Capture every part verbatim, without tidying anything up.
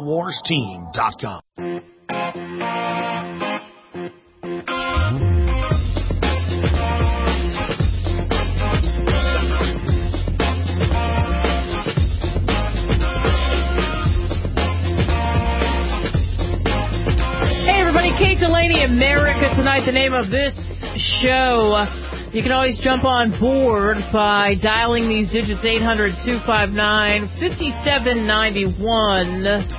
InfoWars Team dot com. Kate Delaney, America Tonight, the name of this show. You can always jump on board by dialing these digits, eight hundred, two five nine, five seven nine one.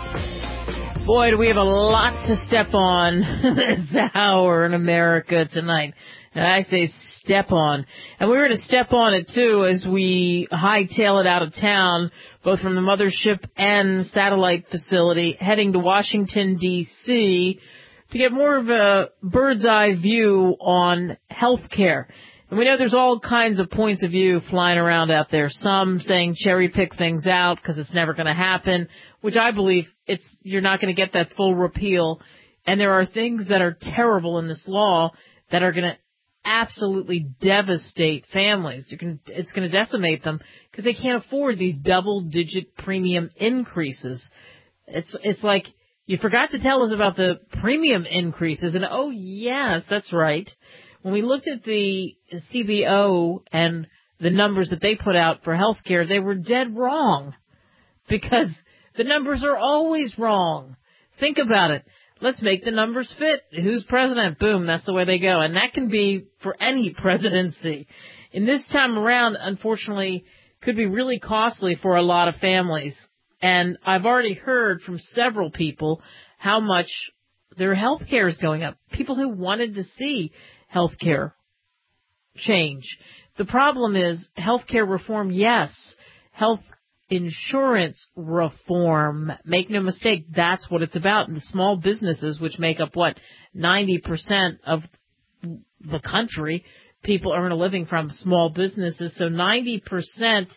Boy, do we have a lot to step on this hour in America Tonight. And I say step on. And we're going to step on it, too, as we hightail it out of town, both from the mothership and satellite facility, heading to Washington, D C, to get more of a bird's eye view on health care. And we know there's all kinds of points of view flying around out there. Some saying cherry pick things out because it's never going to happen, which I believe it's you're not going to get that full repeal. And there are things that are terrible in this law that are going to absolutely devastate families. You can, it's going to decimate them because they can't afford these double-digit premium increases. It's it's like, you forgot to tell us about the premium increases, and oh yes, that's right. When we looked at the C B O and the numbers that they put out for healthcare, they were dead wrong because the numbers are always wrong. Think about it. Let's make the numbers fit. Who's president? Boom, that's the way they go. And that can be for any presidency. In this time around, unfortunately, could be really costly for a lot of families. And I've already heard from several people how much their health care is going up. People who wanted to see health care change. The problem is health care reform, yes. Health insurance reform, make no mistake, that's what it's about. And the small businesses, which make up, what, ninety percent of the country, people earn a living from small businesses. So ninety percent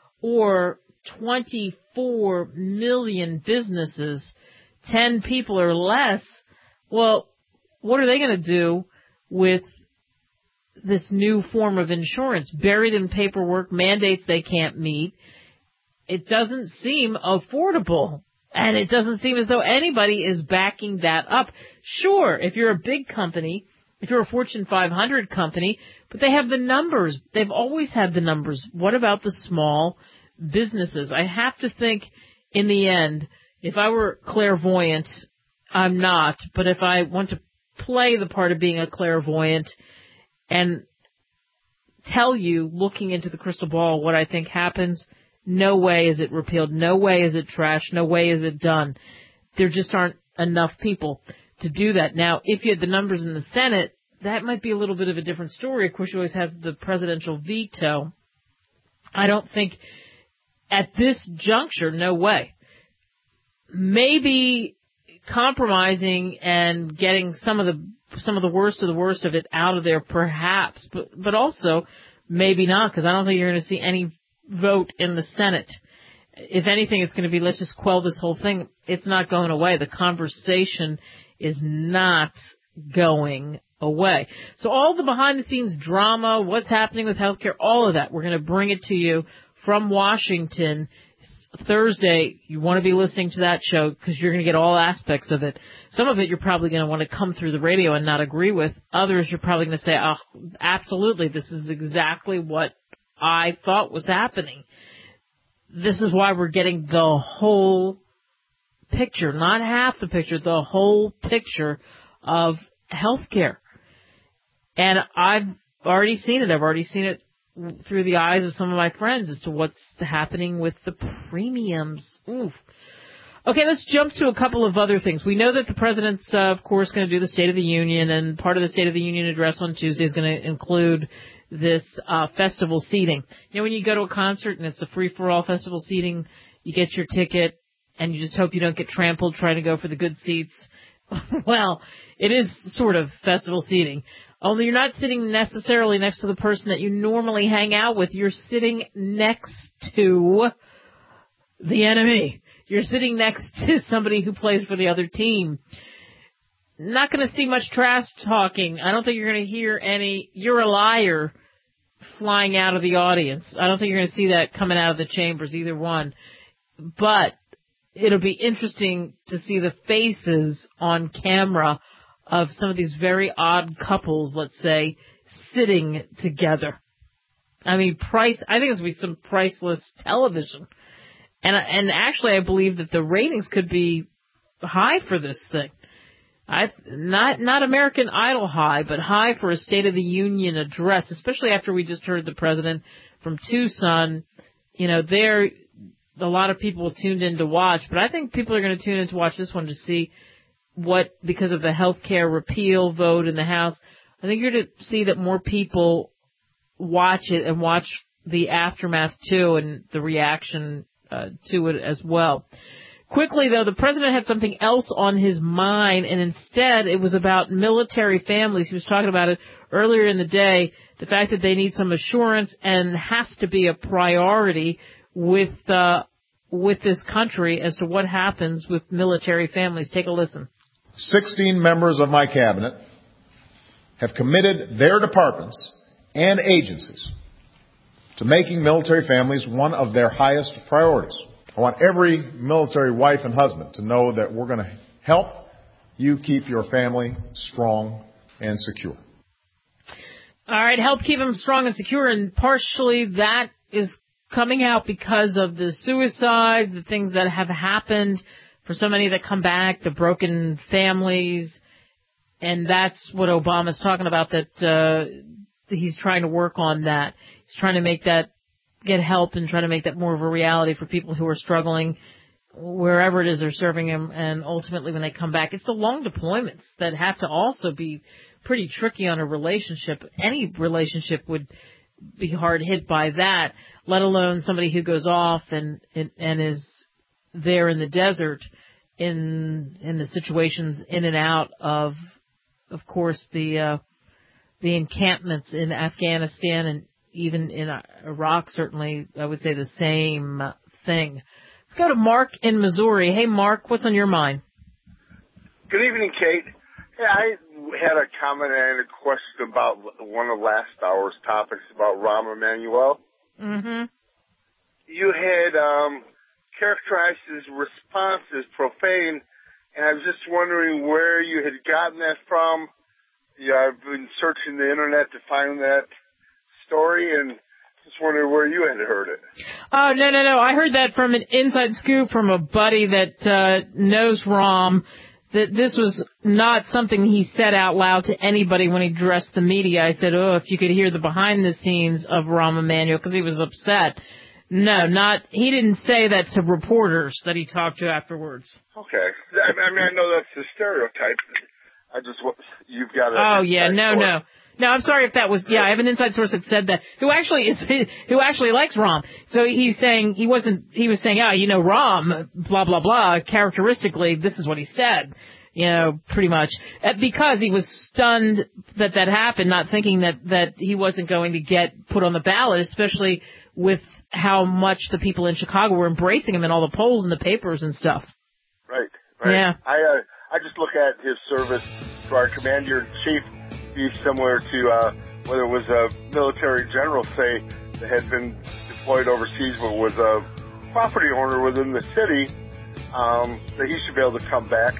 or twenty-four million businesses, ten people or less. Well, what are they going to do with this new form of insurance buried in paperwork, mandates they can't meet? It doesn't seem affordable, and it doesn't seem as though anybody is backing that up. Sure, if you're a big company, if you're a Fortune five hundred company, but they have the numbers. They've always had the numbers. What about the small businesses? I have to think in the end, if I were clairvoyant, I'm not, but if I want to play the part of being a clairvoyant and tell you, looking into the crystal ball, what I think happens, no way is it repealed, no way is it trashed, no way is it done. There just aren't enough people to do that. Now, if you had the numbers in the Senate, that might be a little bit of a different story. Of course, you always have the presidential veto. I don't think at this juncture, no way. Maybe compromising and getting some of the some of the worst of the worst of it out of there, perhaps, but but also maybe not, because I don't think you're going to see any vote in the Senate. If anything, it's going to be, let's just quell this whole thing. It's not going away. The conversation is not going away. So all the behind-the-scenes drama, what's happening with healthcare, all of that, we're going to bring it to you from Washington Thursday. You want to be listening to that show because you're going to get all aspects of it. Some of it you're probably going to want to come through the radio and not agree with. Others you're probably going to say, oh, absolutely, this is exactly what I thought was happening. This is why we're getting the whole picture, not half the picture, the whole picture of healthcare. And I've already seen it. I've already seen it through the eyes of some of my friends as to what's happening with the premiums. Oof. Okay, let's jump to a couple of other things. We know that the president's, uh, of course, going to do the State of the Union, and part of the State of the Union address on Tuesday is going to include this uh festival seating. You know, when you go to a concert and it's a free-for-all festival seating, you get your ticket, and you just hope you don't get trampled trying to go for the good seats. Well, it is sort of festival seating. Only you're not sitting necessarily next to the person that you normally hang out with. You're sitting next to the enemy. You're sitting next to somebody who plays for the other team. Not going to see much trash talking. I don't think you're going to hear any, you're a liar, flying out of the audience. I don't think you're going to see that coming out of the chambers, either one. But it'll be interesting to see the faces on camera of some of these very odd couples, let's say, sitting together. I mean, price. I think it's going to be some priceless television. And and actually, I believe that the ratings could be high for this thing. I not not American Idol high, but high for a State of the Union address, especially after we just heard the president from Tucson. You know, there a lot of people tuned in to watch, but I think people are going to tune in to watch this one to see what, because of the health care repeal vote in the House, I think you're going to see that more people watch it and watch the aftermath too, and the reaction uh, to it as well. Quickly, though, the president had something else on his mind, and instead it was about military families. He was talking about it earlier in the day, the fact that they need some assurance and has to be a priority with uh, with this country as to what happens with military families. Take a listen. sixteen members of my cabinet have committed their departments and agencies to making military families one of their highest priorities. I want every military wife and husband to know that we're going to help you keep your family strong and secure. All right, help keep them strong and secure, and partially that is coming out because of the suicides, the things that have happened for so many that come back, the broken families, and that's what Obama's talking about, that uh, he's trying to work on that. He's trying to make that, get help and try to make that more of a reality for people who are struggling wherever it is they're serving them, and ultimately when they come back. It's the long deployments that have to also be pretty tricky on a relationship. Any relationship would be hard hit by that, let alone somebody who goes off and and, and is there in the desert in in the situations in and out of, of course, the uh, the encampments in Afghanistan, and even in Iraq, certainly, I would say the same thing. Let's go to Mark in Missouri. Hey, Mark, what's on your mind? Good evening, Kate. Hey, I had a comment and a question about one of last hour's topics about Rahm Emanuel. Mm-hmm. You had um, characterized his response as profane, and I was just wondering where you had gotten that from. Yeah, I've been searching the Internet to find that story, and just wondering where you had heard it. Oh, no, no, no. I heard that from an inside scoop from a buddy that uh, knows Rahm, that this was not something he said out loud to anybody when he addressed the media. I said, oh, if you could hear the behind the scenes of Rahm Emanuel, because he was upset. No, not, he didn't say that to reporters that he talked to afterwards. Okay. I, I mean, I know that's the stereotype. I just, you've got to. Oh, yeah, no, no. No, I'm sorry if that was, yeah, I have an inside source that said that, who actually is, who actually likes Rahm. So he's saying, he wasn't, he was saying, ah, you know, Rahm, blah, blah, blah, characteristically, this is what he said, you know, pretty much. Because he was stunned that that happened, not thinking that, that he wasn't going to get put on the ballot, especially with how much the people in Chicago were embracing him in all the polls and the papers and stuff. Right, right. Yeah. I, uh, I just look at his service to our commander-in-chief be similar to uh, whether it was a military general, say, that had been deployed overseas but was a property owner within the city, um, that he should be able to come back.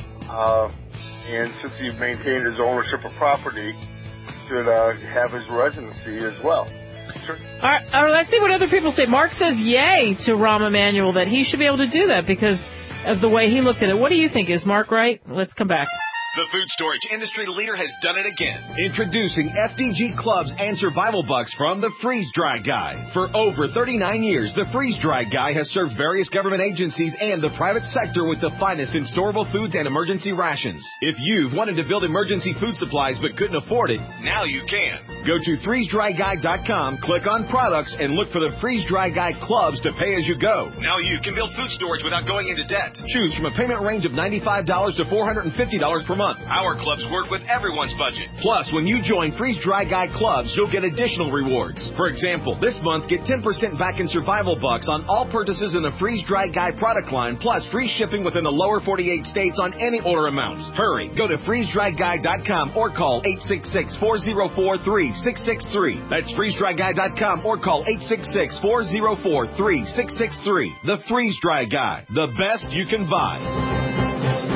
Uh, and since he maintained his ownership of property, should uh, have his residency as well. Sure. All right, all right, let's see what other people say. Mark says yay to Rahm Emanuel, that he should be able to do that because of the way he looked at it. What do you think? Is Mark right? Let's come back. The food storage industry leader has done it again. Introducing F D G Clubs and Survival Bucks from the Freeze Dry Guy. For over thirty-nine years, the Freeze Dry Guy has served various government agencies and the private sector with the finest in storable foods and emergency rations. If you've wanted to build emergency food supplies but couldn't afford it, now you can. Go to freeze dry guy dot com, click on products, and look for the Freeze Dry Guy Clubs to pay as you go. Now you can build food storage without going into debt. Choose from a payment range of ninety-five dollars to four hundred fifty dollars per month. month. Our clubs work with everyone's budget. Plus, when you join Freeze Dry Guy clubs, you'll get additional rewards. For example, this month, get ten percent back in survival bucks on all purchases in the Freeze Dry Guy product line, plus free shipping within the lower forty-eight states on any order amount. Hurry, go to freeze dry guy dot com or call eight six six, four zero four, three six six three. That's freeze dry guy dot com or call eight six six, four zero four, three six six three. The Freeze Dry Guy, the best you can buy.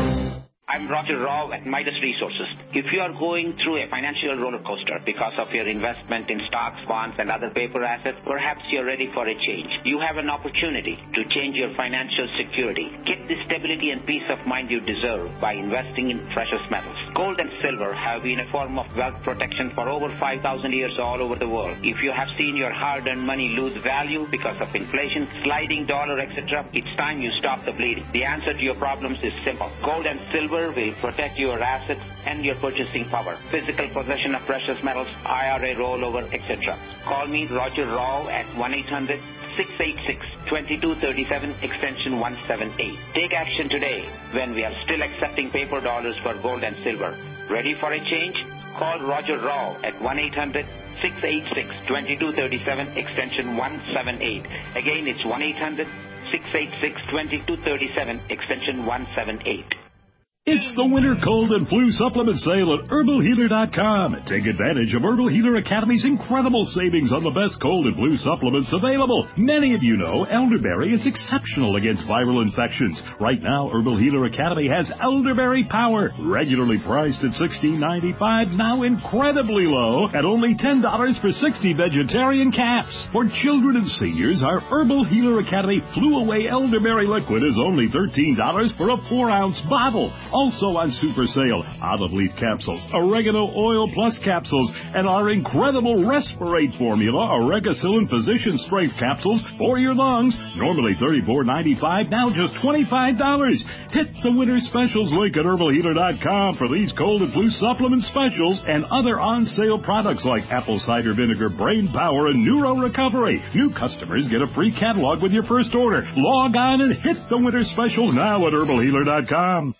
I'm Roger Rao at Midas Resources. If you are going through a financial roller coaster because of your investment in stocks, bonds, and other paper assets, perhaps you're ready for a change. You have an opportunity to change your financial security. Get the stability and peace of mind you deserve by investing in precious metals. Gold and silver have been a form of wealth protection for over five thousand years all over the world. If you have seen your hard-earned money lose value because of inflation, sliding dollar, et cetera, it's time you stop the bleeding. The answer to your problems is simple. Gold and silver will protect your assets and your purchasing power. Physical possession of precious metals, I R A rollover, et cetera. Call me, Roger Rao, at one eight hundred, six eight six, two two three seven, extension one seven eight. Take action today when we are still accepting paper dollars for gold and silver. Ready for a change? Call Roger Rao at one eight hundred, six eight six, two two three seven, extension one seven eight. Again, it's one eight hundred, six eight six, two two three seven, extension one seven eight. It's the winter cold and flu supplement sale at herbal healer dot com. Take advantage of Herbal Healer Academy's incredible savings on the best cold and flu supplements available. Many of you know elderberry is exceptional against viral infections. Right now, Herbal Healer Academy has Elderberry Power, regularly priced at sixteen ninety-five, now incredibly low at only ten dollars for sixty vegetarian caps. For children and seniors, our Herbal Healer Academy Flu Away Elderberry Liquid is only thirteen dollars for a four ounce bottle. Also on super sale, olive leaf capsules, oregano oil plus capsules, and our incredible Respirate formula, Oregacillin Physician Strength capsules for your lungs. Normally thirty-four ninety-five, now just twenty-five dollars. Hit the winter specials link at herbal healer dot com for these cold and flu supplement specials and other on sale products like apple cider vinegar, brain power, and neuro recovery. New customers get a free catalog with your first order. Log on and hit the winter specials now at herbal healer dot com.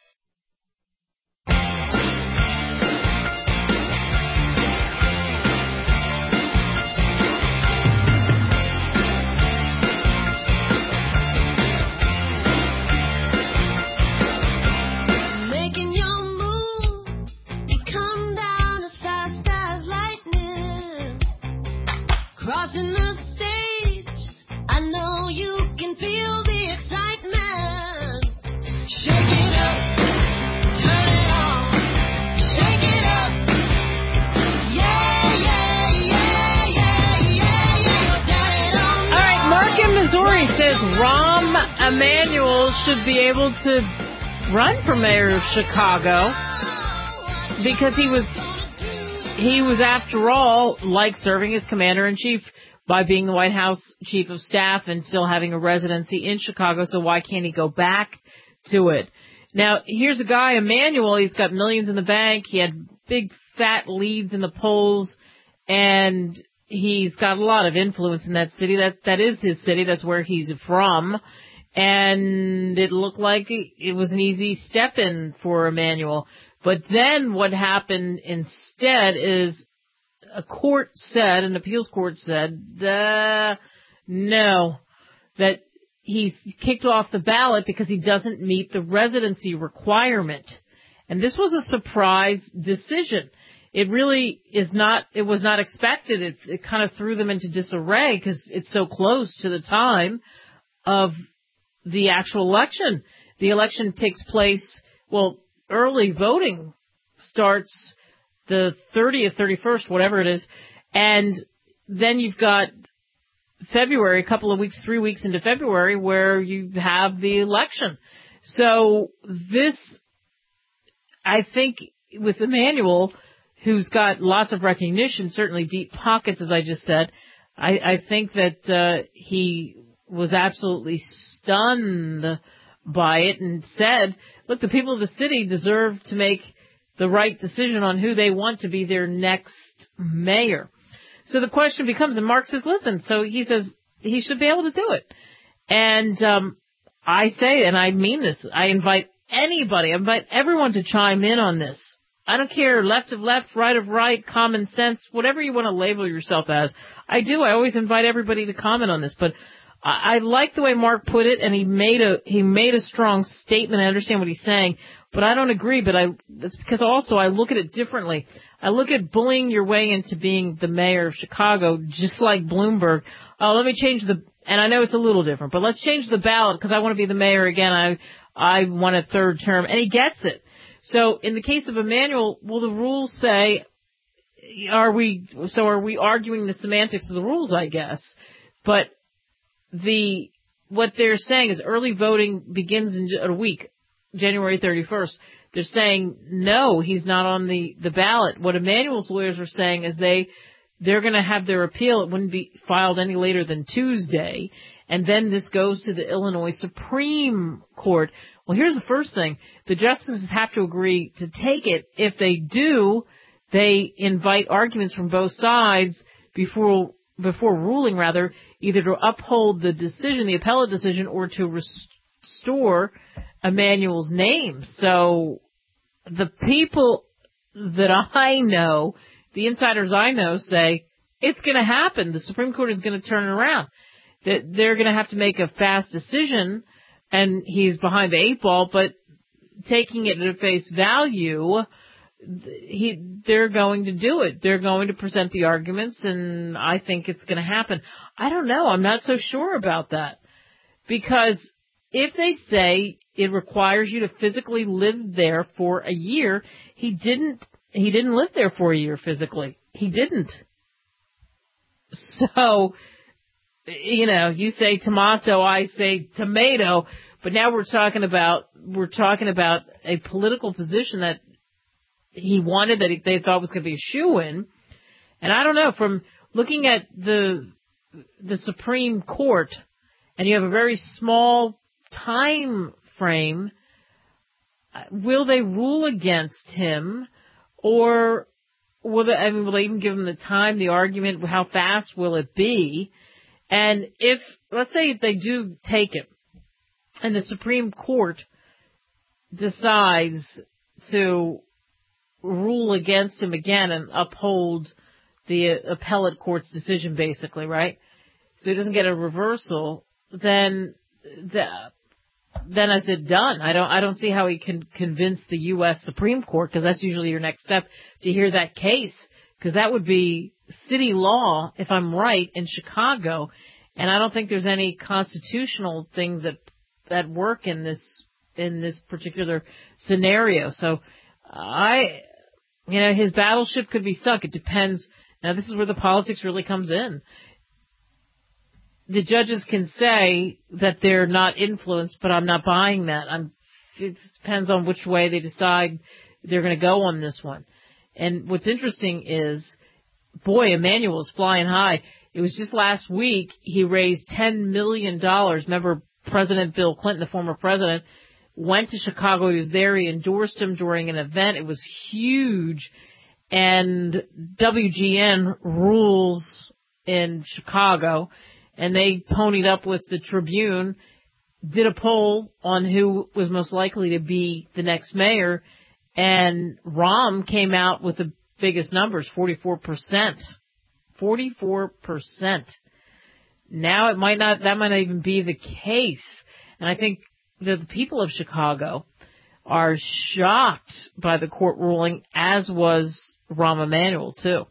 Crossing the stage, I know you can feel the excitement. Shake it up, turn it on, shake it up. Yeah, yeah, yeah, yeah, yeah, yeah. You're down and on. All right, Mark in Missouri says Rahm Emanuel should be able to run for mayor of Chicago because he was He was, after all, like serving as commander-in-chief by being the White House chief of staff and still having a residency in Chicago, so why can't he go back to it? Now, here's a guy, Emanuel, he's got millions in the bank, he had big, fat leads in the polls, and he's got a lot of influence in that city. That That is his city, that's where he's from, and it looked like it was an easy step-in for Emanuel. But then what happened instead is a court said, an appeals court said, uh, no, that he's kicked off the ballot because he doesn't meet the residency requirement. And this was a surprise decision. It really is not, it was not expected. It, it kind of threw them into disarray because it's so close to the time of the actual election. The election takes place, well, early voting starts the thirtieth, thirty-first, whatever it is, and then you've got February, a couple of weeks, three weeks into February, where you have the election. So this, I think, with Emanuel, who's got lots of recognition, certainly deep pockets, as I just said, I, I think that uh, he was absolutely stunned by it and said, look, the people of the city deserve to make the right decision on who they want to be their next mayor. So the question becomes, and Mark says, listen, so he says he should be able to do it. And um, I say, and I mean this, I invite anybody, I invite everyone to chime in on this. I don't care, left of left, right of right, common sense, whatever you want to label yourself as. I do. I always invite everybody to comment on this, but I, I like the way Mark put it, and he made a he made a strong statement. I understand what he's saying, but I don't agree. But I that's because also I look at it differently. I look at bullying your way into being the mayor of Chicago, just like Bloomberg. Oh, let me change the, and I know it's a little different, but let's change the ballot because I want to be the mayor again. I I want a third term, and he gets it. So in the case of Emanuel, will the rules say, are we, so are we arguing the semantics of the rules, I guess? But the, what they're saying is early voting begins in a week, January thirty-first. They're saying, no, he's not on the, the ballot. What Emanuel's lawyers are saying is they, they're going to have their appeal. It wouldn't be filed any later than Tuesday. And then this goes to the Illinois Supreme Court. Well, here's the first thing. The justices have to agree to take it. If they do, they invite arguments from both sides before before ruling, rather, either to uphold the decision, the appellate decision, or to restore Emanuel's name. So the people that I know, the insiders I know, say it's going to happen. The Supreme Court is going to turn it around. That they're going to have to make a fast decision, and he's behind the eight ball, but taking it at face value, he, they're going to do it. They're going to present the arguments, and I think it's going to happen. I don't know. I'm not so sure about that. Because if they say it requires you to physically live there for a year, he didn't, he didn't live there for a year physically. He didn't. So, you know, you say tomato, I say tomato, but now we're talking about, we're talking about a political position that he wanted, that they thought was going to be a shoo-in. And I don't know, from looking at the, the Supreme Court, and you have a very small time frame, will they rule against him, or will they, I mean, will they even give him the time, the argument, how fast will it be? And if, let's say if they do take it, and the Supreme Court decides to rule against him again and uphold the appellate court's decision, basically, right? So he doesn't get a reversal, then, the, then I said done. I don't, I don't see how he can convince the U S Supreme Court, because that's usually your next step, to hear that case, because that would be city law, if I'm right, in Chicago, and I don't think there's any constitutional things that that work in this in this particular scenario. So I, you know, his battleship could be sunk. It depends. Now, this is where the politics really comes in. The judges can say that they're not influenced, but I'm not buying that. I'm. It depends on which way they decide they're going to go on this one. And what's interesting is, boy, Emanuel's flying high. It was just last week he raised ten million dollars. Remember, President Bill Clinton, the former president, went to Chicago. He was there. He endorsed him during an event. It was huge. And W G N rules in Chicago, and they ponied up with the Tribune, did a poll on who was most likely to be the next mayor, and Rahm came out with the biggest numbers, forty-four percent. forty-four percent. Now it might not, that might not even be the case. And I think that the people of Chicago are shocked by the court ruling, as was Rahm Emanuel too.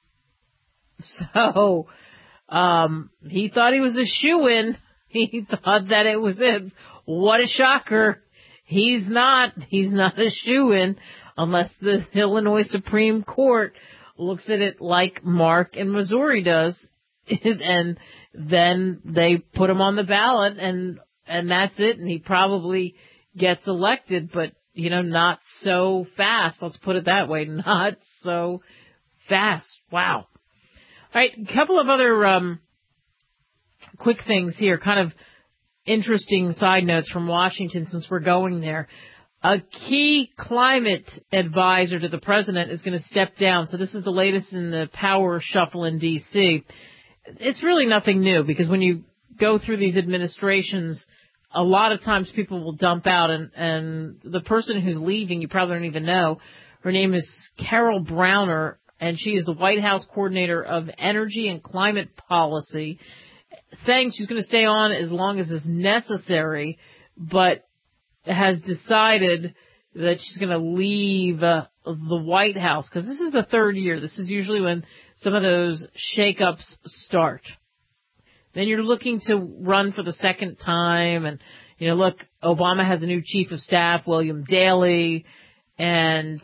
So, um, he thought he was a shoo-in. He thought that it was him. What a shocker. He's not. He's not a shoo-in unless the Illinois Supreme Court looks at it like Mark in Missouri does, and then they put him on the ballot, and and that's it, and he probably gets elected, but, you know, not so fast. Let's put it that way. Not so fast. Wow. All right, a couple of other um, quick things here, kind of interesting side notes from Washington since we're going there. A key climate advisor to the president is going to step down. So this is the latest in the power shuffle in D C It's really nothing new, because when you go through these administrations, a lot of times people will dump out, and, and the person who's leaving, you probably don't even know. Her name is Carol Browner, and she is the White House Coordinator of Energy and Climate Policy, saying she's going to stay on as long as is necessary, but has decided that she's going to leave uh, the White House, because this is the third year. This is usually when some of those shakeups start. Then you're looking to run for the second time, and, you know, look, Obama has a new chief of staff, William Daley, and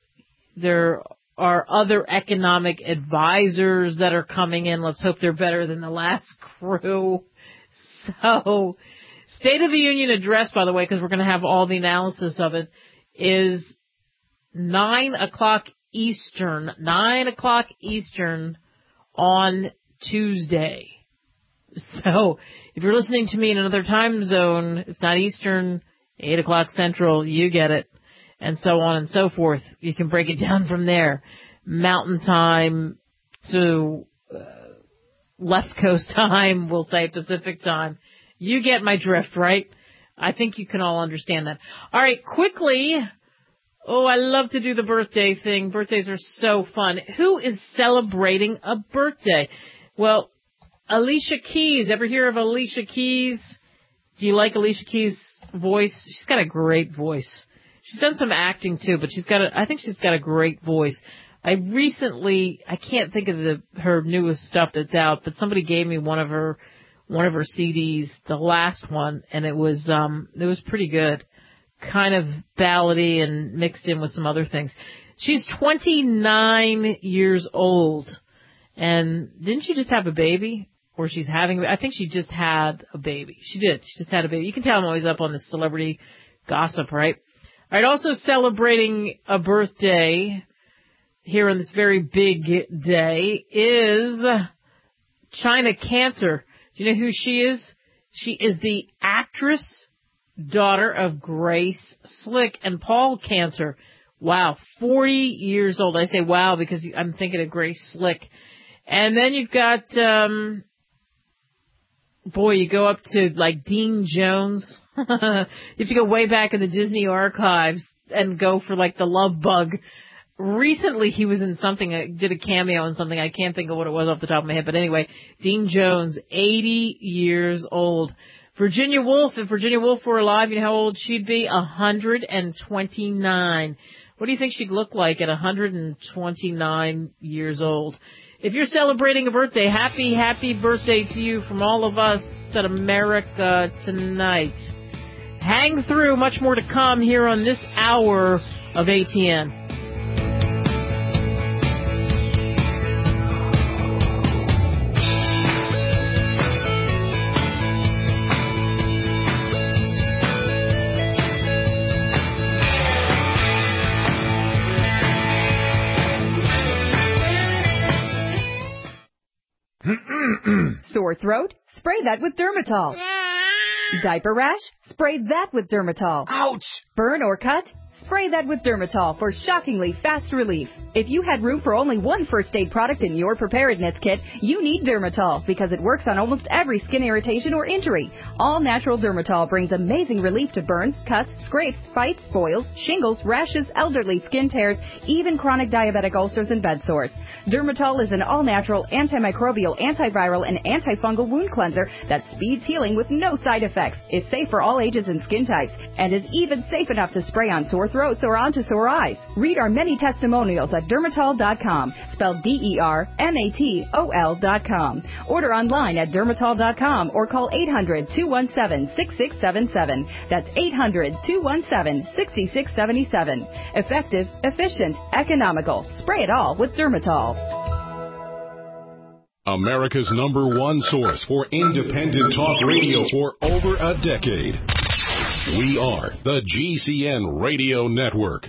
there are other economic advisors that are coming in. Let's hope they're better than the last crew. So, State of the Union address, by the way, because we're going to have all the analysis of it, is nine o'clock Eastern, nine o'clock Eastern on Tuesday. So, if you're listening to me in another time zone, it's not Eastern, eight o'clock Central, you get it, and so on and so forth. You can break it down from there. Mountain time to uh, left coast time, we'll say Pacific time. You get my drift, right? I think you can all understand that. All right, quickly. Oh, I love to do the birthday thing. Birthdays are so fun. Who is celebrating a birthday? Well, Alicia Keys. Ever hear of Alicia Keys? Do you like Alicia Keys' voice? She's got a great voice. She's done some acting too, but she's got a, I think she's got a great voice. I recently, I can't think of the, her newest stuff that's out, but somebody gave me one of her, one of her C Ds, the last one, and it was, um, it was pretty good. Kind of ballady and mixed in with some other things. She's twenty-nine years old. And didn't she just have a baby? Or she's having, I think she just had a baby. She did. She just had a baby. You can tell I'm always up on the celebrity gossip, right? All right, also celebrating a birthday here on this very big day is China Cantor. Do you know who she is? She is the actress, daughter of Grace Slick and Paul Cantor. Wow, forty years old. I say wow because I'm thinking of Grace Slick. And then you've got, um, boy, you go up to like Dean Jones. You have to go way back in the Disney archives and go for like the Love Bug. Recently he was in something, uh, did a cameo in something. I can't think of what it was off the top of my head. But anyway, Dean Jones, eighty years old. Virginia Woolf, if Virginia Woolf were alive, you know how old she'd be? one hundred twenty-nine. What do you think she'd look like at one hundred twenty-nine years old? If you're celebrating a birthday, happy, happy birthday to you from all of us at America Tonight. Hang through, much more to come here on this hour of A T N. Sore throat? Spray that with Dermatol. Diaper rash? Spray that with Dermatol. Ouch! Burn or cut? Spray that with Dermatol for shockingly fast relief. If you had room for only one first aid product in your preparedness kit, you need Dermatol because it works on almost every skin irritation or injury. All natural Dermatol brings amazing relief to burns, cuts, scrapes, bites, boils, shingles, rashes, elderly skin tears, even chronic diabetic ulcers and bed sores. Dermatol is an all-natural, antimicrobial, antiviral, and antifungal wound cleanser that speeds healing with no side effects, is safe for all ages and skin types, and is even safe enough to spray on sore throats or onto sore eyes. Read our many testimonials at dermatol dot com, spelled D E R M A T O L dot com. Order online at dermatol dot com or call eight hundred, two one seven, six six seven seven. That's eight hundred, two one seven, six six seven seven. Effective, efficient, economical. Spray it all with Dermatol. America's number one source for independent talk radio for over a decade. We are the G C N Radio Network.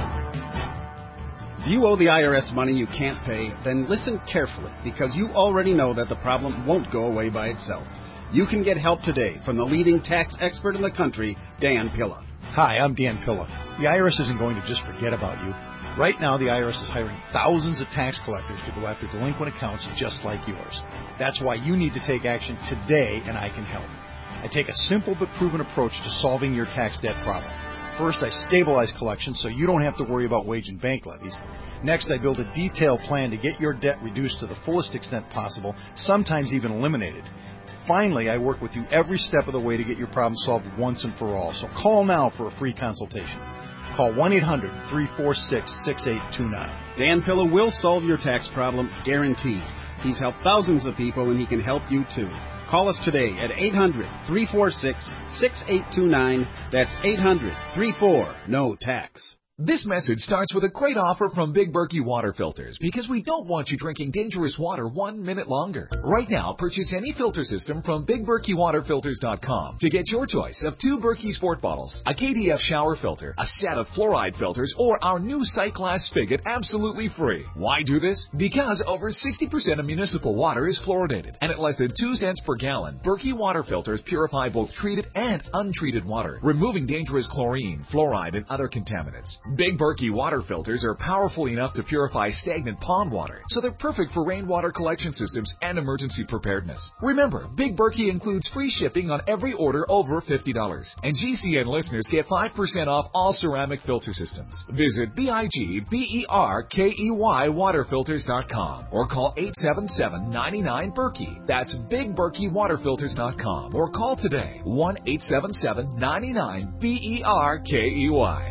If you owe the I R S money you can't pay, then listen carefully, because you already know that the problem won't go away by itself. You can get help today from the leading tax expert in the country, Dan Pilla. Hi, I'm Dan Pilla. The I R S isn't going to just forget about you. Right now, the I R S is hiring thousands of tax collectors to go after delinquent accounts just like yours. That's why you need to take action today, and I can help. I take a simple but proven approach to solving your tax debt problem. First, I stabilize collections so you don't have to worry about wage and bank levies. Next, I build a detailed plan to get your debt reduced to the fullest extent possible, sometimes even eliminated. Finally, I work with you every step of the way to get your problem solved once and for all. So call now for a free consultation. Call one eight hundred, three four six, six eight two nine. Dan Pilla will solve your tax problem, guaranteed. He's helped thousands of people, and he can help you too. Call us today at eight hundred, three four six, six eight two nine. That's eight hundred, three four, N O T A X. This message starts with a great offer from Big Berkey Water Filters because we don't want you drinking dangerous water one minute longer. Right now, purchase any filter system from Big Berkey Water Filters dot com to get your choice of two Berkey Sport bottles, a K D F shower filter, a set of fluoride filters, or our new sight glass spigot absolutely free. Why do this? Because over sixty percent of municipal water is fluoridated, and at less than two cents per gallon, Berkey Water Filters purify both treated and untreated water, removing dangerous chlorine, fluoride, and other contaminants. Big Berkey water filters are powerful enough to purify stagnant pond water, so they're perfect for rainwater collection systems and emergency preparedness. Remember, Big Berkey includes free shipping on every order over fifty dollars, and G C N listeners get five percent off all ceramic filter systems. Visit B I G B E R K E Y water filters dot com or call eight seven seven, nine nine, Berkey. That's Big Berkey water filters dot com or call today, one eight seven seven, nine nine, B E R K E Y.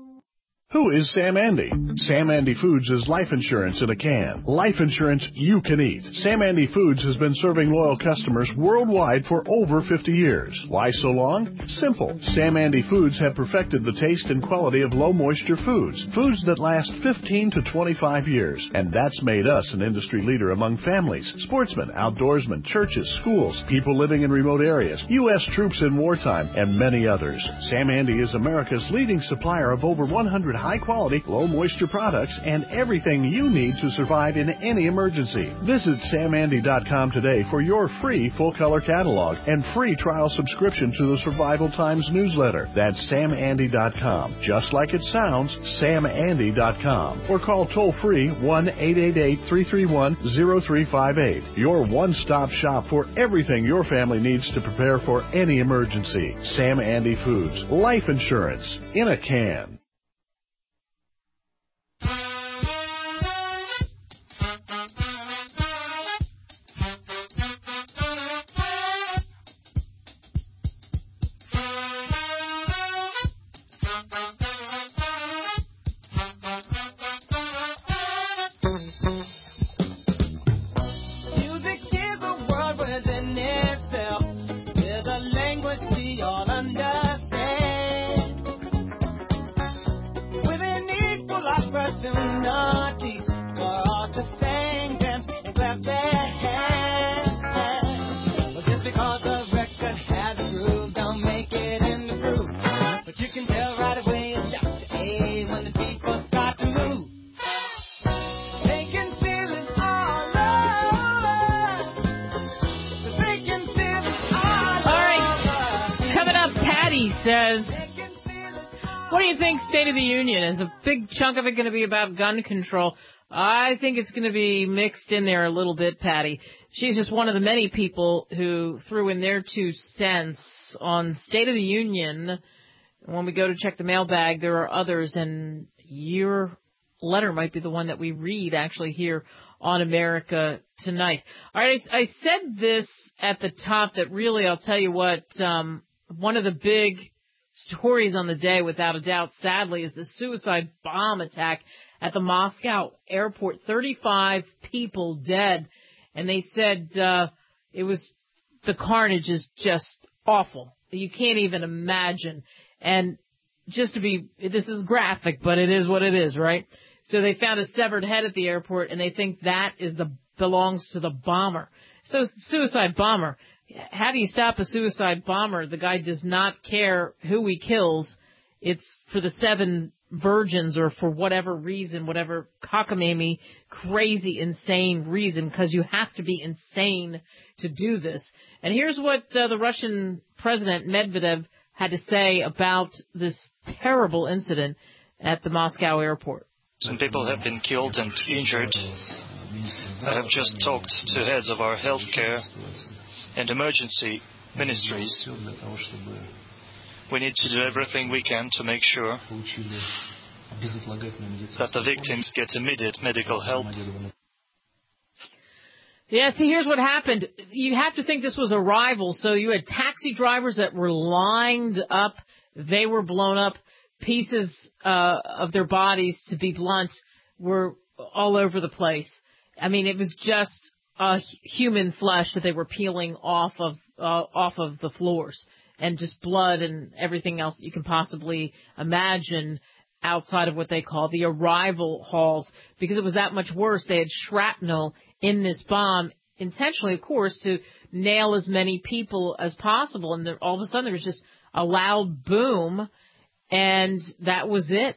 Who is Sam Andy? Sam Andy Foods is life insurance in a can. Life insurance you can eat. Sam Andy Foods has been serving loyal customers worldwide for over fifty years. Why so long? Simple. Sam Andy Foods have perfected the taste and quality of low moisture foods. Foods that last fifteen to twenty-five years. And that's made us an industry leader among families, sportsmen, outdoorsmen, churches, schools, people living in remote areas, U S troops in wartime, and many others. Sam Andy is America's leading supplier of over one hundred high-quality, low-moisture products and everything you need to survive in any emergency. Visit sam andy dot com today for your free full-color catalog and free trial subscription to the Survival Times newsletter. That's sam andy dot com. Just like it sounds, sam andy dot com. Or call toll-free one eight eight eight, three three one, zero three five eight. Your one-stop shop for everything your family needs to prepare for any emergency. Sam Andy Foods. Life insurance in a can. Says, what do you think State of the Union? Is a big chunk of it going to be about gun control? I think it's going to be mixed in there a little bit, Patty. She's just one of the many people who threw in their two cents on State of the Union. When we go to check the mailbag, there are others, and your letter might be the one that we read actually here on America Tonight. All right, I, I said this at the top that really, I'll tell you what, um, one of the big stories on the day, without a doubt, sadly, is the suicide bomb attack at the Moscow airport. thirty-five people dead. And they said uh, it was, the carnage is just awful. You can't even imagine. And just to be, this is graphic, but it is what it is, right? So they found a severed head at the airport, and they think that is the belongs to the bomber. So suicide bomber. How do you stop a suicide bomber? The guy does not care who he kills. It's for the seven virgins or for whatever reason, whatever cockamamie, crazy, insane reason, because you have to be insane to do this. And here's what uh, the Russian President Medvedev had to say about this terrible incident at the Moscow airport. Some people have been killed and injured. I have just talked to heads of our healthcare and emergency ministries. We need to do everything we can to make sure that the victims get immediate medical help. Yeah, see, here's what happened. You have to think this was a rival. So you had taxi drivers that were lined up. They were blown up. Pieces uh, of their bodies, to be blunt, were all over the place. I mean, it was just uh, human flesh that they were peeling off of uh, off of the floors, and just blood and everything else that you can possibly imagine outside of what they call the arrival halls, because it was that much worse. They had shrapnel in this bomb, intentionally, of course, to nail as many people as possible. And there, all of a sudden, there was just a loud boom, and that was it.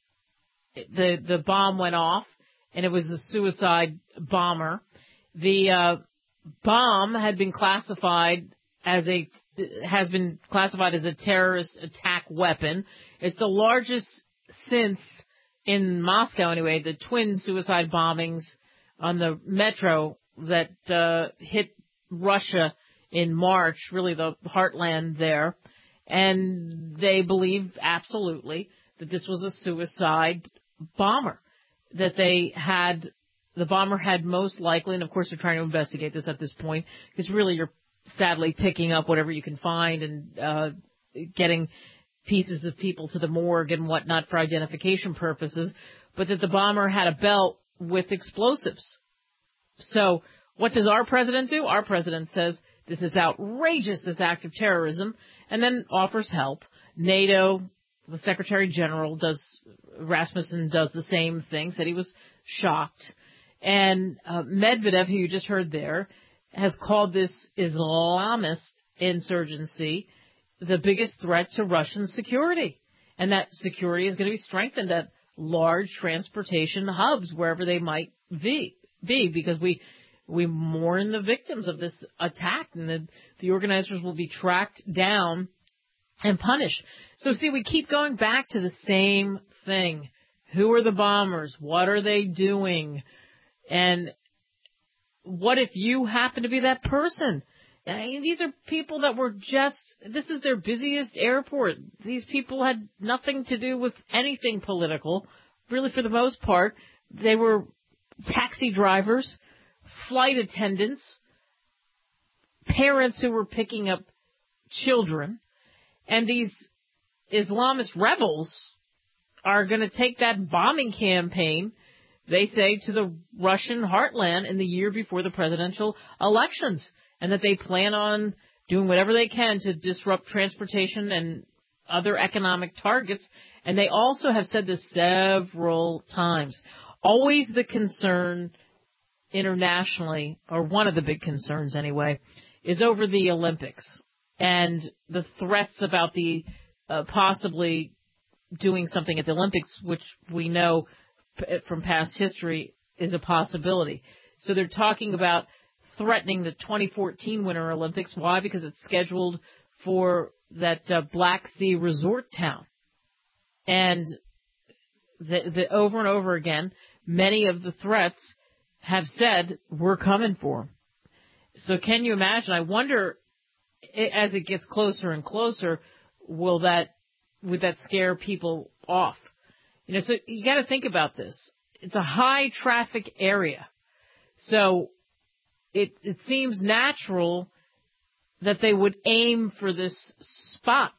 The the bomb went off, and it was a suicide bomber. The uh, bomb had been classified as a has been classified as a terrorist attack weapon. It's the largest since, in Moscow anyway, the twin suicide bombings on the metro that uh, hit Russia in March, really the heartland there. And they believe absolutely that this was a suicide bomber, that they had, the bomber had most likely, and of course they're trying to investigate this at this point, because really you're sadly picking up whatever you can find and uh, getting pieces of people to the morgue and whatnot for identification purposes, but that the bomber had a belt with explosives. So what does our president do? Our president says this is outrageous, this act of terrorism, and then offers help. NATO, the Secretary General, does Rasmussen does the same thing, said he was shocked. And uh, Medvedev, who you just heard there, has called this Islamist insurgency the biggest threat to Russian security. And that security is going to be strengthened at large transportation hubs, wherever they might be, be because we we mourn the victims of this attack, and the, the organizers will be tracked down and punished. So, see, we keep going back to the same thing. Who are the bombers? What are they doing? And what if you happen to be that person? I mean, these are people that were just, this is their busiest airport. These people had nothing to do with anything political, really, for the most part. They were taxi drivers, flight attendants, parents who were picking up children. And these Islamist rebels are going to take that bombing campaign, they say, to the Russian heartland in the year before the presidential elections, and that they plan on doing whatever they can to disrupt transportation and other economic targets. And they also have said this several times. Always the concern internationally, or one of the big concerns anyway, is over the Olympics and the threats about the uh, possibly doing something at the Olympics, which we know p- from past history is a possibility. So they're talking about threatening the twenty fourteen Winter Olympics. Why? Because it's scheduled for that uh, Black Sea resort town. And the, the, over and over again, many of the threats have said, we're coming for them. So can you imagine? I wonder, as it gets closer and closer, will that, would that scare people off? You know, so you got to think about this. It's a high traffic area. So it, it seems natural that they would aim for this spot.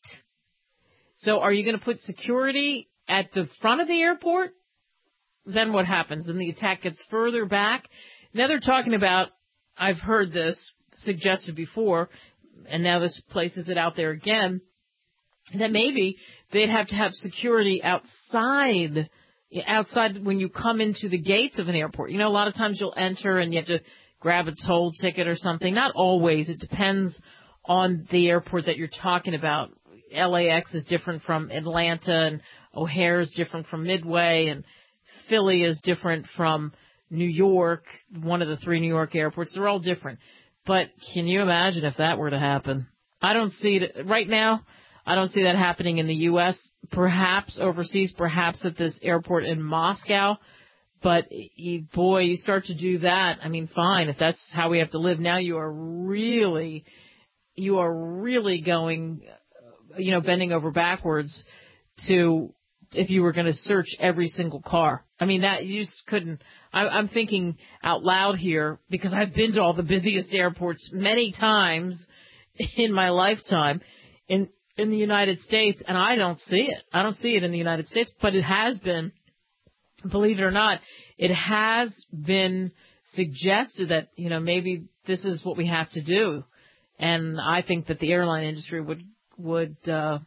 So are you going to put security at the front of the airport? Then what happens? Then the attack gets further back. Now they're talking about, I've heard this suggested before, and now this places it out there again, that maybe they'd have to have security outside, outside when you come into the gates of an airport. You know, a lot of times you'll enter and you have to grab a toll ticket or something. Not always. It depends on the airport that you're talking about. L A X is different from Atlanta, and O'Hare is different from Midway, and Philly is different from New York, one of the three New York airports. They're all different. But can you imagine if that were to happen? I don't see it right now. I don't see that happening in the U S, perhaps overseas, perhaps at this airport in Moscow. But, boy, you start to do that. I mean, fine, if that's how we have to live now, you are really you are really going, you know, bending over backwards to if you were going to search every single car. I mean, that you just couldn't. I, I'm thinking out loud here because I've been to all the busiest airports many times in my lifetime in in the United States, and I don't see it. I don't see it in the United States, but it has been, believe it or not, it has been suggested that, you know, maybe this is what we have to do. And I think that the airline industry would would uh,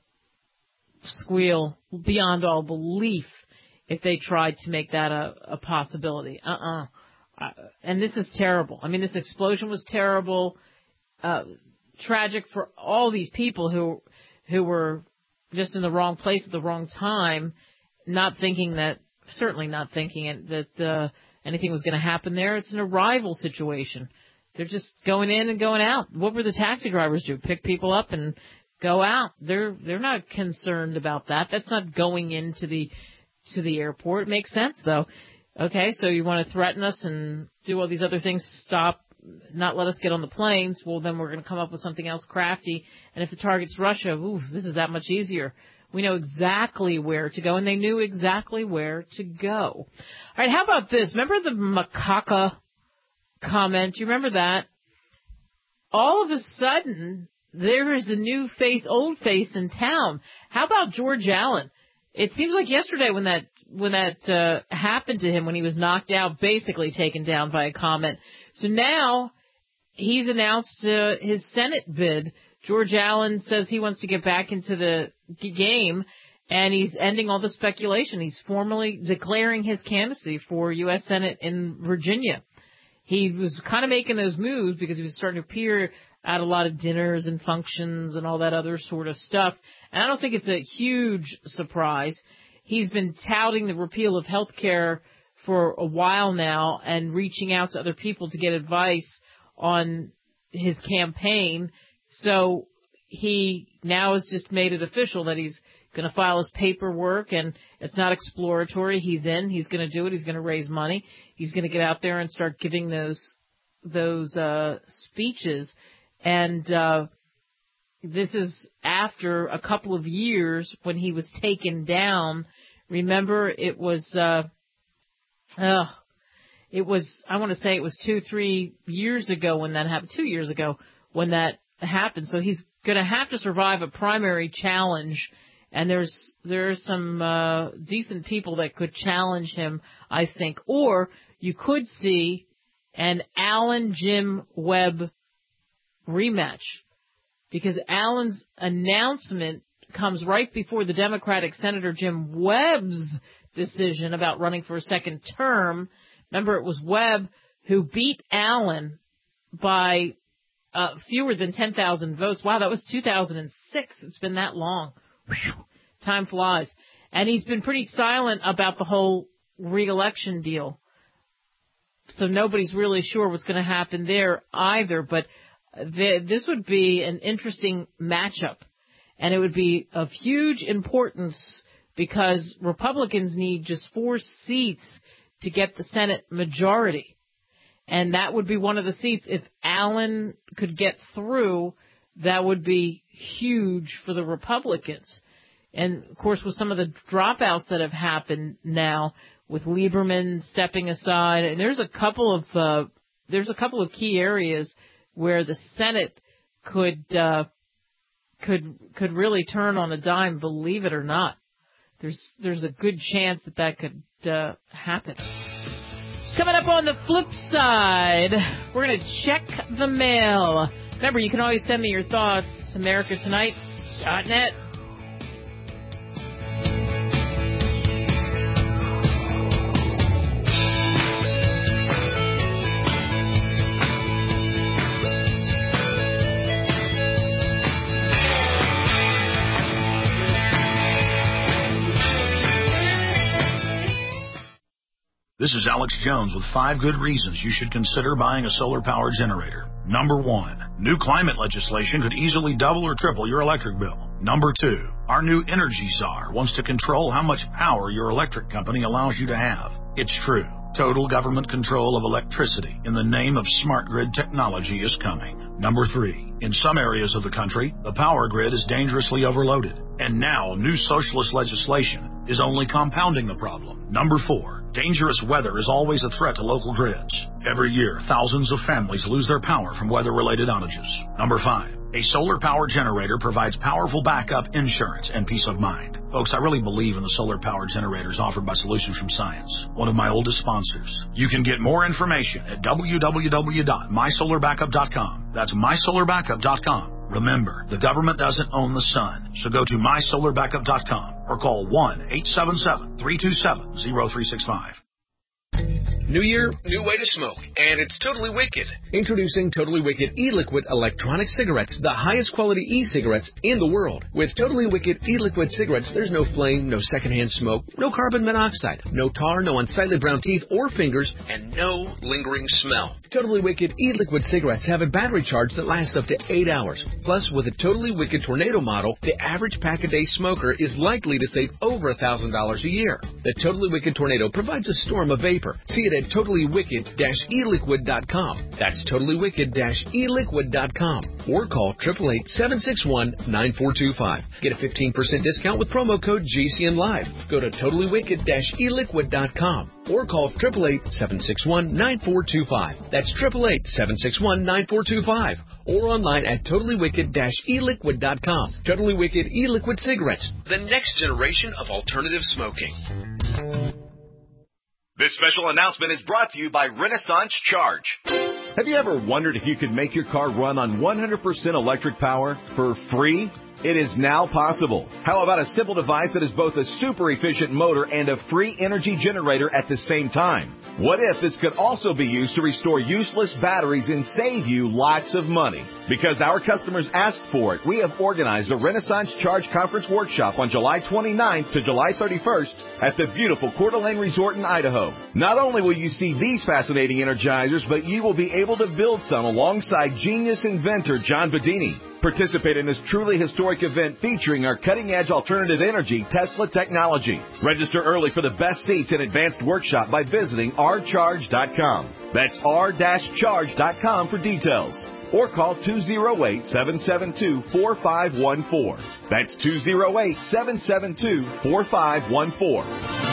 squeal beyond all belief if they tried to make that a, a possibility. Uh-uh. Uh, and this is terrible. I mean, this explosion was terrible, uh, tragic for all these people who who were just in the wrong place at the wrong time, not thinking that, certainly not thinking it, that uh, anything was going to happen there. It's an arrival situation. They're just going in and going out. What were the taxi drivers do? Pick people up and go out. They're they're not concerned about that. That's not going into the to the airport. It makes sense though. Okay, so you want to threaten us and do all these other things, stop, not let us get on the planes. Well, then we're going to come up with something else crafty. And if the target's Russia, ooh, this is that much easier. We know exactly where to go, and they knew exactly where to go. All right, how about this? Remember the macaca comment? You remember that? All of a sudden, there is a new face, old face in town. How about George Allen? It seems like yesterday when that when that uh, happened to him, when he was knocked out, basically taken down by a comment. So now he's announced uh, his Senate bid. George Allen says he wants to get back into the game, and he's ending all the speculation. He's formally declaring his candidacy for U S Senate in Virginia. He was kind of making those moves because he was starting to appear at a lot of dinners and functions and all that other sort of stuff. And I don't think it's a huge surprise. He's been touting the repeal of health care for a while now and reaching out to other people to get advice on his campaign. So he now has just made it official that he's going to file his paperwork, and it's not exploratory. He's in. He's going to do it. He's going to raise money. He's going to get out there and start giving those those uh, speeches. And uh, this is after a couple of years when he was taken down. Remember, it was uh, uh, it was I want to say it was two, three years ago when that happened. Two years ago when that happened. So he's going to have to survive a primary challenge. And there's there's some uh, decent people that could challenge him, I think. Or you could see an Allen Jim Webb rematch, because Allen's announcement comes right before the Democratic Senator Jim Webb's decision about running for a second term. Remember, it was Webb who beat Allen by uh, fewer than ten thousand votes. Wow, that was two thousand six. It's been that long. Whew, time flies. And he's been pretty silent about the whole re-election deal. So nobody's really sure what's going to happen there either. But the, this would be an interesting matchup. And it would be of huge importance because Republicans need just four seats to get the Senate majority. And that would be one of the seats. If Allen could get through, that would be huge for the Republicans. And, of course, with some of the dropouts that have happened now, with Lieberman stepping aside, and there's a couple of uh, there's a couple of key areas where the Senate could uh, could could really turn on a dime, believe it or not. There's there's a good chance that that could uh, happen. Coming up on the flip side, we're going to check the mail. Remember, you can always send me your thoughts, America Tonight dot net. This is Alex Jones with five good reasons you should consider buying a solar power generator. Number one, new climate legislation could easily double or triple your electric bill. Number two, our new energy czar wants to control how much power your electric company allows you to have. It's true. Total government control of electricity in the name of smart grid technology is coming. Number three, In some areas of the country, the power grid is dangerously overloaded. And now, new socialist legislation is only compounding the problem. Number four, dangerous weather is always a threat to local grids. Every year, thousands of families lose their power from weather-related outages. Number five, a solar power generator provides powerful backup insurance and peace of mind. Folks, I really believe in the solar power generators offered by Solutions from Science, one of my oldest sponsors. You can get more information at w w w dot my solar backup dot com. That's my solar backup dot com. Remember, the government doesn't own the sun, so go to my solar backup dot com or call one eight seven seven, three two seven, zero three six five. New year, new way to smoke, and it's Totally Wicked. Introducing Totally Wicked e-liquid electronic cigarettes, the highest quality e-cigarettes in the world. With Totally Wicked e-liquid cigarettes, there's no flame, no secondhand smoke, no carbon monoxide, no tar, no unsightly brown teeth or fingers, and no lingering smell. Totally Wicked e-liquid cigarettes have a battery charge that lasts up to eight hours. Plus, with a Totally Wicked Tornado model, the average pack-a-day smoker is likely to save over one thousand dollars a year. The Totally Wicked Tornado provides a storm of vapor. See it at totally wicked dash e liquid dot com. That's totally wicked dash e liquid dot com. Or call eight eight eight, seven six one, nine four two five. Get a fifteen percent discount with promo code G C N Live. Go to totally wicked dash e liquid dot com. Or call eight eight eight, seven six one, nine four two five. That's eight eight eight, seven six one, nine four two five. Or online at totally wicked dash e liquid dot com. Totally Wicked e-liquid cigarettes, the next generation of alternative smoking. This special announcement is brought to you by Renaissance Charge. Have you ever wondered if you could make your car run on one hundred percent electric power for free? It is now possible. How about a simple device that is both a super efficient motor and a free energy generator at the same time? What if this could also be used to restore useless batteries and save you lots of money? Because our customers asked for it, we have organized a Renaissance Charge Conference Workshop on July twenty-ninth to July thirty-first at the beautiful Coeur d'Alene Resort in Idaho. Not only will you see these fascinating energizers, but you will be able to build some alongside genius inventor John Bedini. Participate in this truly historic event featuring our cutting-edge alternative energy Tesla technology. Register early for the best seats and advanced workshop by visiting r charge dot com. That's r charge dot com for details. Or call two oh eight, seven seven two, four five one four. That's two oh eight, seven seven two, four five one four.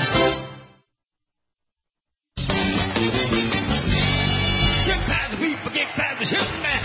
Get past the people, get past the ship, man.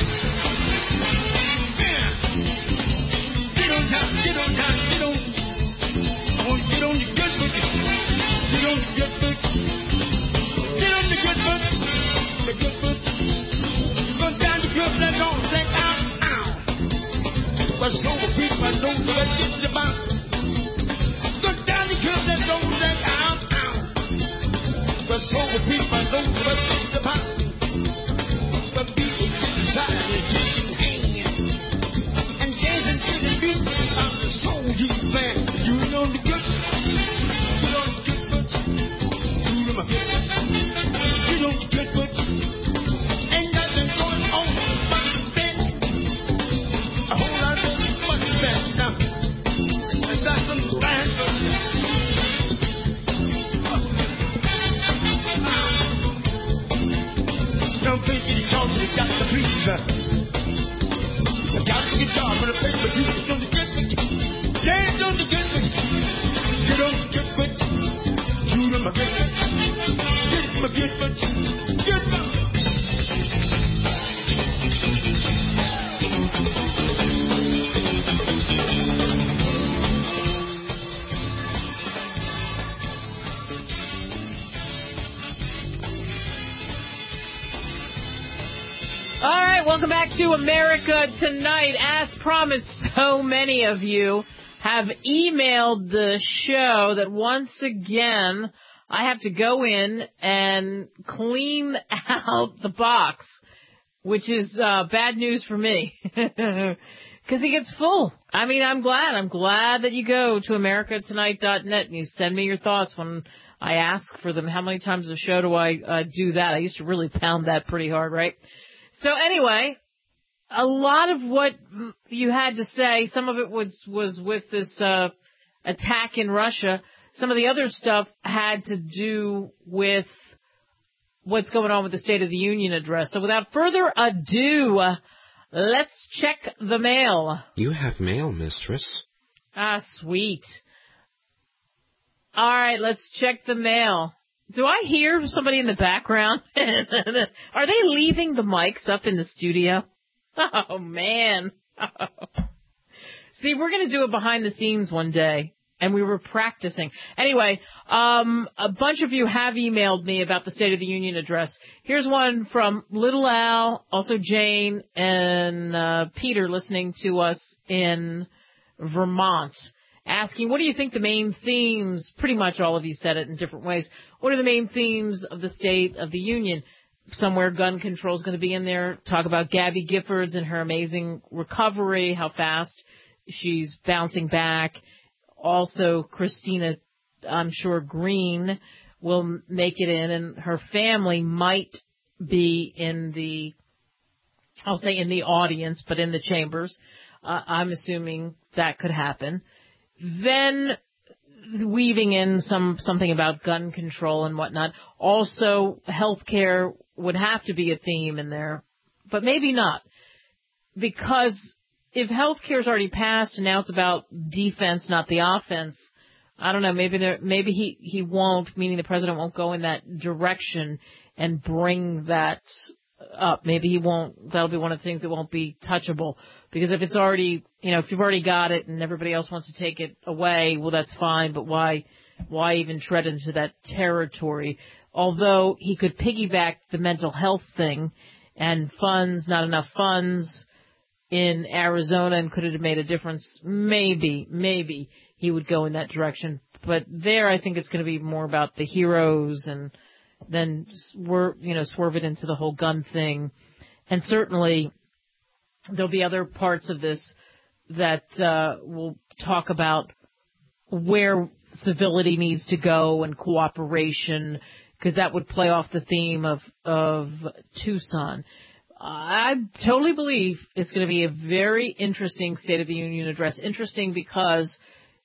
Get on time, get on time, get on. I want to get on your good foot. Get on your good foot. Get on the good foot. The good foot. Go down the club, let's go, let out, out. But sober people, I know that it's about. Go down the club, let's go, let out, out. But sober people, I know that it's about. But people get inside and taking hand and dancing to the beat of the soul you band. You know the good, you know the good foot. You know my good foot. You know the good foot. Ain't nothing going on but bend. A whole lot of money spent now. And that's some bad foot. Don't think it's all you got to please. You got to get job on the paper. You know the good foot. Dance on the good foot. Get on the good foot. You know my good foot. Get my good foot. Get my. All right, welcome back to America Tonight. As promised, so many of you have emailed the show that once again I have to go in and clean out the box, which is uh, bad news for me because it gets full. I mean, I'm glad. I'm glad that you go to america tonight dot net and you send me your thoughts when I ask for them. How many times a show do I uh, do that? I used to really pound that pretty hard, right? So anyway, a lot of what you had to say, some of it was, was with this uh, attack in Russia. Some of the other stuff had to do with what's going on with the State of the Union address. So without further ado, uh, Let's check the mail. You have mail, mistress. Ah, sweet. All right, let's check the mail. Do I hear somebody in the background? Are they leaving the mics up in the studio? Oh, man. See, we're going to do it behind the scenes one day, and we were practicing. Anyway, um, a bunch of you have emailed me about the State of the Union address. Here's one from Little Al, also Jane, and uh, Peter listening to us in Vermont, asking, what do you think the main themes, pretty much all of you said it in different ways, what are the main themes of the State of the Union? Somewhere gun control is going to be in there. Talk about Gabby Giffords and her amazing recovery, how fast she's bouncing back. Also, Christina, I'm sure, Green will make it in, and her family might be in the, I'll say in the audience, but in the chambers. Uh, I'm assuming that could happen. Then weaving in some something about gun control and whatnot. Also, healthcare would have to be a theme in there, but maybe not. Because if healthcare's already passed and now it's about defense, not the offense, I don't know, maybe there, maybe he, he won't, meaning the president won't go in that direction and bring that up. Maybe he won't, that'll be one of the things that won't be touchable. Because if it's already, you know, if you've already got it and everybody else wants to take it away, well, that's fine, but why, why even tread into that territory? Although he could piggyback the mental health thing and funds, not enough funds in Arizona, and could it have made a difference? Maybe, maybe he would go in that direction. But there, I think it's going to be more about the heroes and then swerve, you know, swerve it into the whole gun thing. And certainly there'll be other parts of this that uh, will talk about where civility needs to go and cooperation, because that would play off the theme of, of Tucson. I totally believe it's going to be a very interesting State of the Union address. Interesting because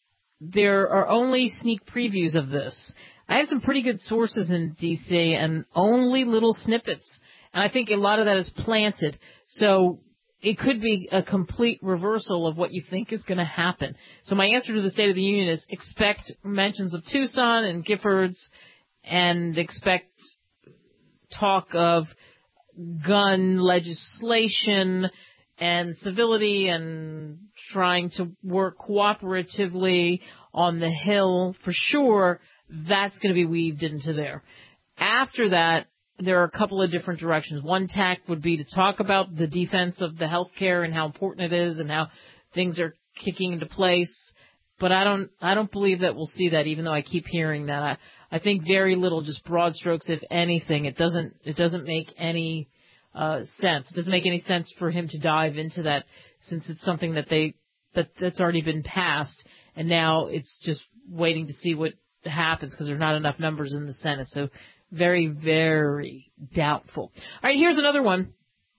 there are only sneak previews of this. I have some pretty good sources in D C and only little snippets. And I think a lot of that is planted. So it could be a complete reversal of what you think is going to happen. So my answer to the State of the Union is expect mentions of Tucson and Giffords, and expect talk of gun legislation and civility and trying to work cooperatively on the Hill. For sure, that's going to be weaved into there. After that, there are a couple of different directions. One tack would be to talk about the defense of the healthcare and how important it is and how things are kicking into place. But I don't, I don't believe that we'll see that, even though I keep hearing that. I, I think very little, just broad strokes, if anything. It doesn't, it doesn't make any uh, sense. It doesn't make any sense for him to dive into that, since it's something that they, that that's already been passed, and now it's just waiting to see what happens because there are not enough numbers in the Senate. So very, very doubtful. All right, here's another one.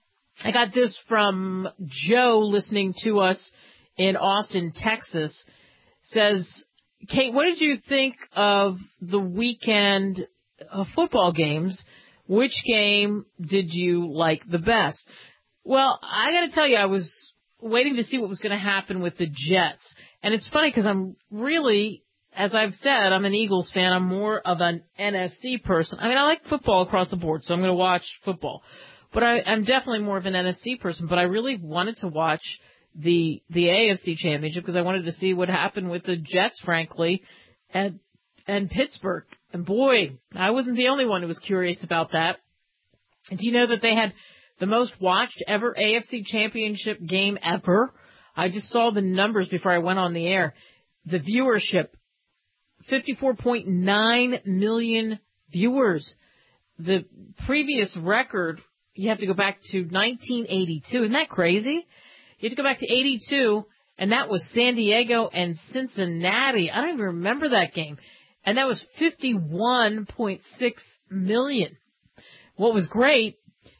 I got this from Joe listening to us in Austin, Texas. Says, Kate, what did you think of the weekend uh, football games? Which game did you like the best? Well, I got to tell you, I was waiting to see what was going to happen with the Jets. And it's funny because I'm really, as I've said, I'm an Eagles fan. I'm more of an N F C person. I mean, I like football across the board, so I'm going to watch football. But I, I'm definitely more of an N F C person. But I really wanted to watch the the A F C Championship because I wanted to see what happened with the Jets, frankly, and and Pittsburgh. And boy, I wasn't the only one who was curious about that. And do you know that they had the most watched ever A F C Championship game ever? I just saw the numbers before I went on the air. The viewership, fifty-four point nine million viewers. The previous record, you have to go back to nineteen eighty-two. Isn't that crazy? You have to go back to eighty-two, and that was San Diego and Cincinnati. I don't even remember that game. And that was fifty-one point six million. What was great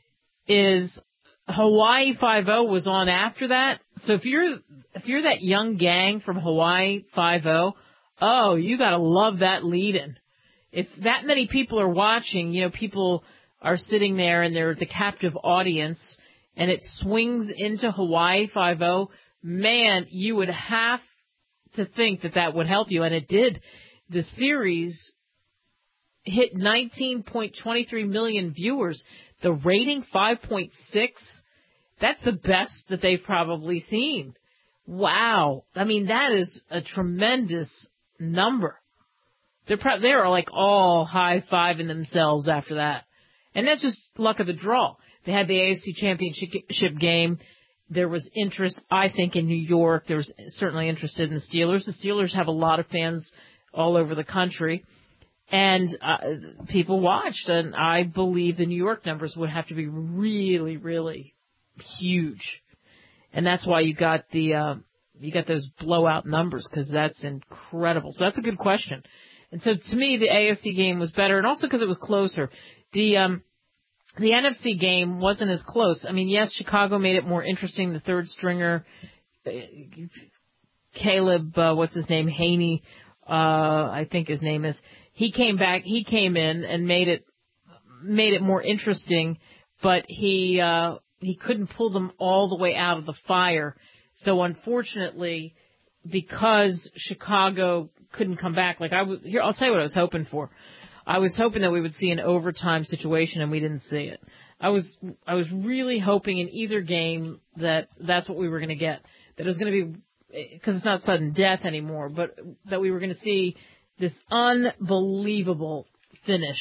is Hawaii Five-O was on after that. So if you're if you're that young gang from Hawaii Five-O, oh, you got to love that lead-in. If that many people are watching, you know, people are sitting there and they're the captive audience, and it swings into Hawaii five oh, man, you would have to think that that would help you, and it did. The series hit nineteen point two three million viewers. The rating, five point six. That's the best that they've probably seen. Wow. I mean, that is a tremendous number. They're pro- they're like all high-fiving themselves after that. And that's just luck of the draw. They had the A F C Championship game. There was interest, I think, in New York. There was certainly interest in the Steelers. The Steelers have a lot of fans all over the country. And uh, people watched, and I believe the New York numbers would have to be really, really huge. And that's why you got the uh, you got those blowout numbers, because that's incredible. So that's a good question. And so to me, the A F C game was better, and also because it was closer. The um, the N F C game wasn't as close. I mean, yes, Chicago made it more interesting. The third stringer, uh, Caleb, uh, what's his name, Haney, uh, I think his name is. He came back. He came in and made it made it more interesting, but he uh, he couldn't pull them all the way out of the fire. So unfortunately, because Chicago couldn't come back, like I was here, I'll tell you what I was hoping for. I was hoping that we would see an overtime situation, and we didn't see it. I was I was really hoping in either game that that's what we were going to get. That it was going to be, because it's not sudden death anymore, but that we were going to see this unbelievable finish,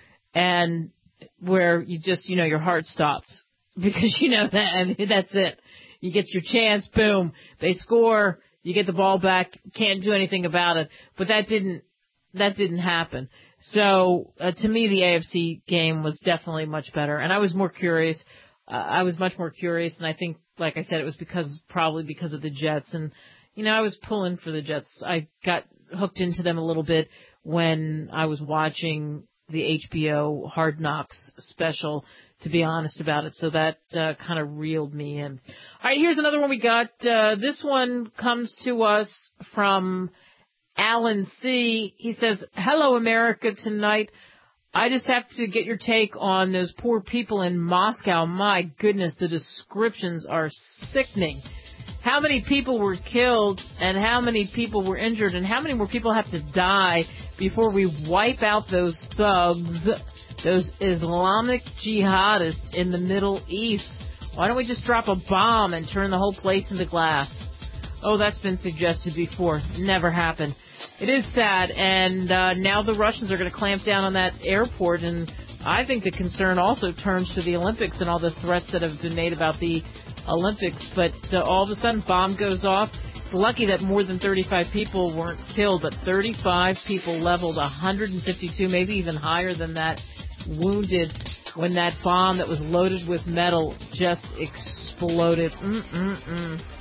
and where you just, you know, your heart stops, because you know that, and that's it. You get your chance, boom, they score, you get the ball back, can't do anything about it. But that didn't, that didn't happen. So uh, to me, the A F C game was definitely much better, and I was more curious. Uh, I was much more curious, and I think, like I said, it was because probably because of the Jets, and you know, I was pulling for the Jets. I got hooked into them a little bit when I was watching the H B O Hard Knocks special, to be honest about it. So that uh, kind of reeled me in. All right, here's another one we got. Uh, this one comes to us from Alan C. He says, "Hello, America tonight. I just have to get your take on those poor people in Moscow. My goodness, the descriptions are sickening. How many people were killed, and how many people were injured, and how many more people have to die before we wipe out those thugs, those Islamic jihadists in the Middle East? Why don't we just drop a bomb and turn the whole place into glass?" Oh, that's been suggested before. Never happened. It is sad, and uh, now the Russians are going to clamp down on that airport, and I think the concern also turns to the Olympics and all the threats that have been made about the Olympics. But uh, all of a sudden, bomb goes off. It's lucky that more than thirty-five people weren't killed, but thirty-five people leveled, one hundred fifty-two, maybe even higher than that, wounded when that bomb that was loaded with metal just exploded. Mm-mm-mm.